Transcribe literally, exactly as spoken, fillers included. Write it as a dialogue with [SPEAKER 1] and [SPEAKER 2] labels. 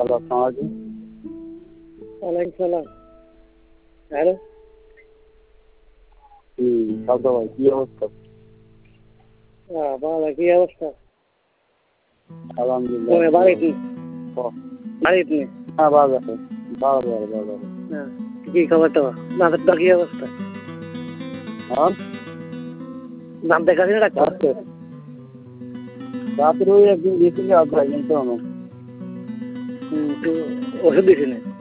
[SPEAKER 1] Hello, আসসালামু আলাইকুম।
[SPEAKER 2] ওয়ালাইকুম সালাম। হ্যালো।
[SPEAKER 1] হুম, সাদ্দাম ভাই কি অবস্থা?
[SPEAKER 2] হ্যাঁ, ভালো। কি অবস্থা?
[SPEAKER 1] আলহামদুলিল্লাহ।
[SPEAKER 2] তোমার বাড়ি কি?
[SPEAKER 1] ও,
[SPEAKER 2] বাড়ি কি?
[SPEAKER 1] হ্যাঁ ভালো আছে। ভালো ভালো ভালো ভালো।
[SPEAKER 2] হ্যাঁ। কি খবর তোমার? দাঁতের কি অবস্থা?
[SPEAKER 1] হ্যাঁ?
[SPEAKER 2] দাঁত দেখাচ্ছি না ডাক্তার?
[SPEAKER 1] রাত্রে রাত্রে ওই একদিন গেছিল আপনার কিন্তু আমার
[SPEAKER 2] হুম, তো ওষুধ দিছি না।